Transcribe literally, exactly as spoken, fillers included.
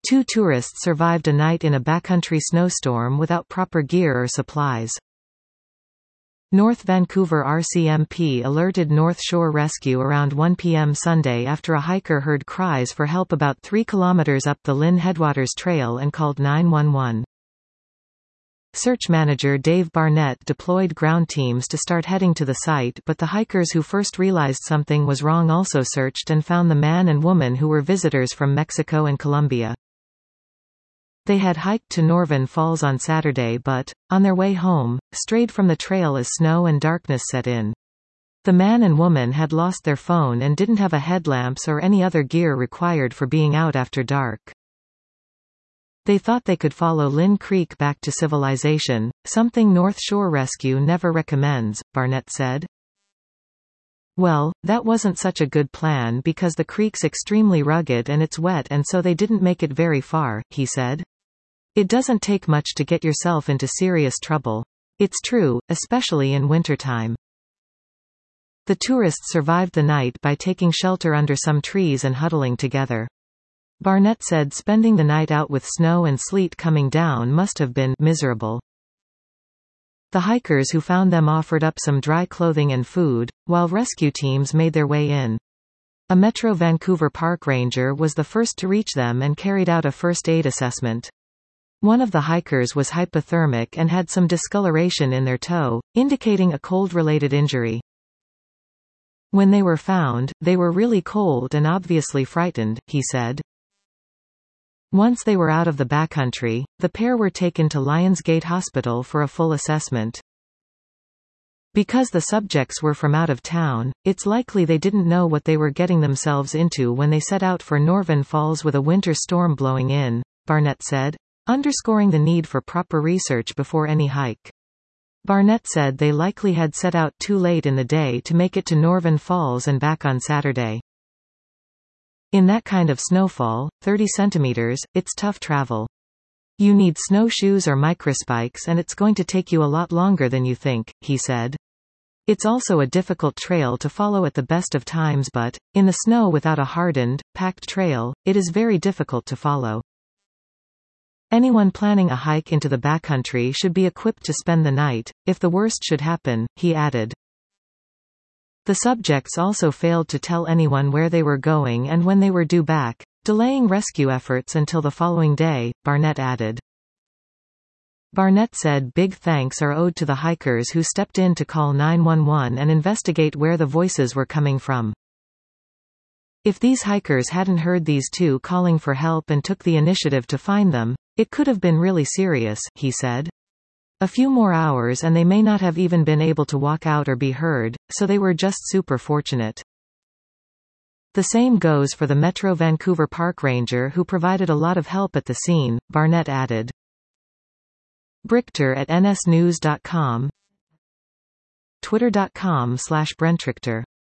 Two tourists survived a night in a backcountry snowstorm without proper gear or supplies. North Vancouver R C M P alerted North Shore Rescue around one p m Sunday after a hiker heard cries for help about three kilometers up the Lynn Headwaters Trail and called nine one one. Search manager Dave Barnett deployed ground teams to start heading to the site, but the hikers who first realized something was wrong also searched and found the man and woman who were visitors from Mexico and Colombia. They had hiked to Norvin Falls on Saturday but, on their way home, strayed from the trail as snow and darkness set in. The man and woman had lost their phone and didn't have a headlamps or any other gear required for being out after dark. They thought they could follow Lynn Creek back to civilization, something North Shore Rescue never recommends, Barnett said. Well, that wasn't such a good plan because the creek's extremely rugged and it's wet and so they didn't make it very far, he said. It doesn't take much to get yourself into serious trouble. It's true, especially in wintertime. The tourists survived the night by taking shelter under some trees and huddling together. Barnett said spending the night out with snow and sleet coming down must have been miserable. The hikers who found them offered up some dry clothing and food, while rescue teams made their way in. A Metro Vancouver park ranger was the first to reach them and carried out a first aid assessment. One of the hikers was hypothermic and had some discoloration in their toe, indicating a cold-related injury. When they were found, they were really cold and obviously frightened, he said. Once they were out of the backcountry, the pair were taken to Lionsgate Hospital for a full assessment. Because the subjects were from out of town, it's likely they didn't know what they were getting themselves into when they set out for Norvin Falls with a winter storm blowing in, Barnett said, underscoring the need for proper research before any hike. Barnett said they likely had set out too late in the day to make it to Norvin Falls and back on Saturday. In that kind of snowfall, thirty centimeters, it's tough travel. You need snowshoes or microspikes and it's going to take you a lot longer than you think, he said. It's also a difficult trail to follow at the best of times but, in the snow without a hardened, packed trail, it is very difficult to follow. Anyone planning a hike into the backcountry should be equipped to spend the night, if the worst should happen, he added. The subjects also failed to tell anyone where they were going and when they were due back, delaying rescue efforts until the following day, Barnett added. Barnett said big thanks are owed to the hikers who stepped in to call nine one one and investigate where the voices were coming from. If these hikers hadn't heard these two calling for help and took the initiative to find them, it could have been really serious, he said. A few more hours and they may not have even been able to walk out or be heard, so they were just super fortunate. The same goes for the Metro Vancouver park ranger who provided a lot of help at the scene, Barnett added. Brichter at N S news dot com, Twitter dot com slash Brentrichter